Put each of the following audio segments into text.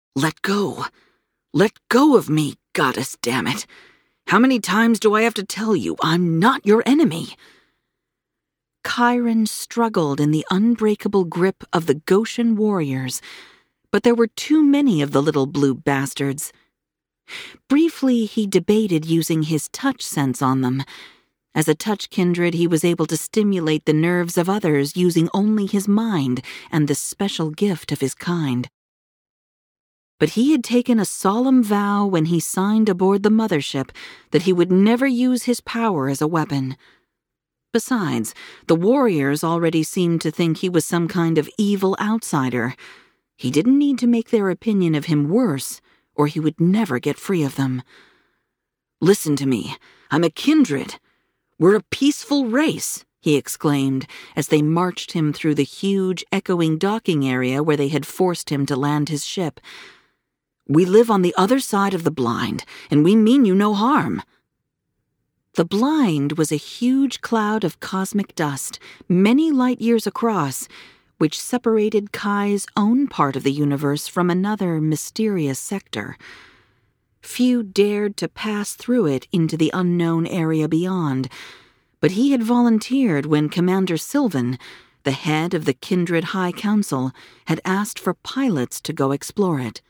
Let go. Let go of me, goddess, damn it. How many times do I have to tell you I'm not your enemy? Chiron struggled in the unbreakable grip of the Goshen warriors, but there were too many of the little blue bastards. Briefly, he debated using his touch sense on them. As a touch kindred, he was able to stimulate the nerves of others using only his mind and the special gift of his kind. But he had taken a solemn vow when he signed aboard the mothership that he would never use his power as a weapon. Besides, the warriors already seemed to think he was some kind of evil outsider. He didn't need to make their opinion of him worse, or he would never get free of them. Listen to me. I'm a kindred. We're a peaceful race, he exclaimed as they marched him through the huge, echoing docking area where they had forced him to land his ship. We live on the other side of the blind, and we mean you no harm. The blind was a huge cloud of cosmic dust, many light years across, which separated Kai's own part of the universe from another mysterious sector. Few dared to pass through it into the unknown area beyond, but he had volunteered when Commander Sylvan, the head of the Kindred High Council, had asked for pilots to go explore it.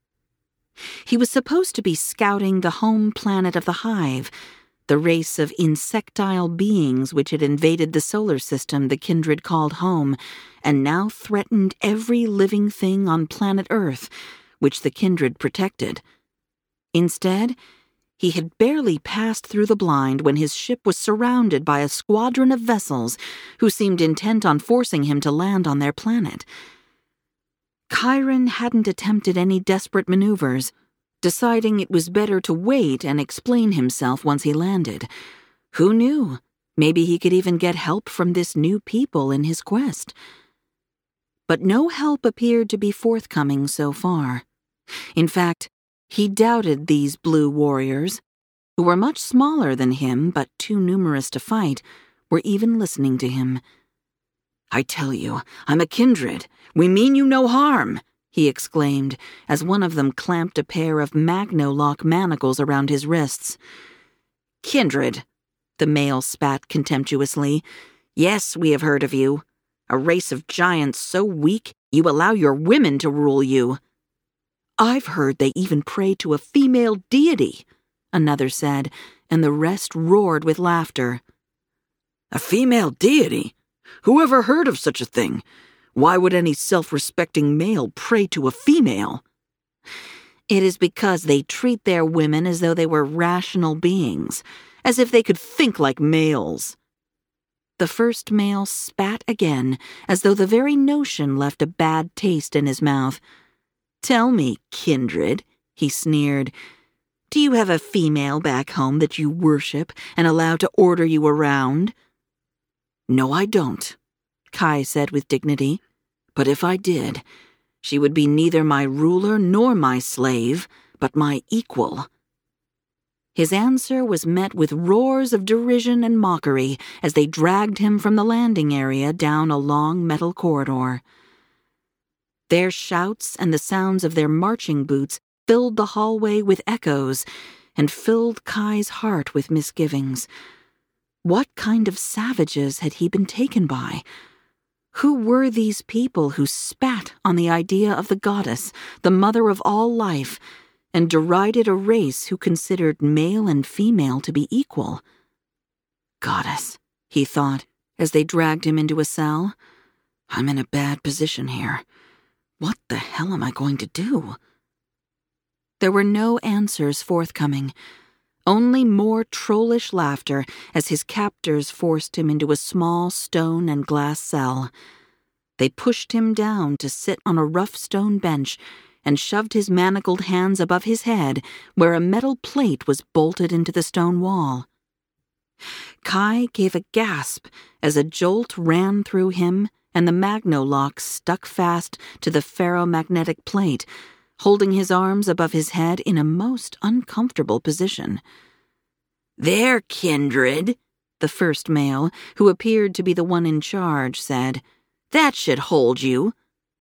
He was supposed to be scouting the home planet of the Hive, the race of insectile beings which had invaded the solar system the Kindred called home, and now threatened every living thing on planet Earth, which the Kindred protected. Instead, he had barely passed through the blind when his ship was surrounded by a squadron of vessels who seemed intent on forcing him to land on their planet. Chiron hadn't attempted any desperate maneuvers, deciding it was better to wait and explain himself once he landed. Who knew? Maybe he could even get help from this new people in his quest. But no help appeared to be forthcoming so far. In fact, he doubted these blue warriors, who were much smaller than him but too numerous to fight, were even listening to him. I tell you, I'm a kindred. We mean you no harm, he exclaimed as one of them clamped a pair of magno-lock manacles around his wrists. Kindred, the male spat contemptuously. Yes, we have heard of you. A race of giants so weak you allow your women to rule you. I've heard they even pray to a female deity, another said, and the rest roared with laughter. A female deity? Who ever heard of such a thing? Why would any self-respecting male pray to a female? It is because they treat their women as though they were rational beings, as if they could think like males. The first male spat again, as though the very notion left a bad taste in his mouth. Tell me, kindred, he sneered, do you have a female back home that you worship and allow to order you around? No, I don't, Kai said with dignity. But if I did, she would be neither my ruler nor my slave, but my equal. His answer was met with roars of derision and mockery as they dragged him from the landing area down a long metal corridor. Their shouts and the sounds of their marching boots filled the hallway with echoes and filled Kai's heart with misgivings. What kind of savages had he been taken by? Who were these people who spat on the idea of the goddess, the mother of all life, and derided a race who considered male and female to be equal? Goddess, he thought, as they dragged him into a cell. I'm in a bad position here. What the hell am I going to do? There were no answers forthcoming, only more trollish laughter as his captors forced him into a small stone and glass cell. They pushed him down to sit on a rough stone bench and shoved his manacled hands above his head where a metal plate was bolted into the stone wall. Kai gave a gasp as a jolt ran through him and the magno-lock stuck fast to the ferromagnetic plate, holding his arms above his head in a most uncomfortable position. There, kindred, the first male, who appeared to be the one in charge, said. That should hold you.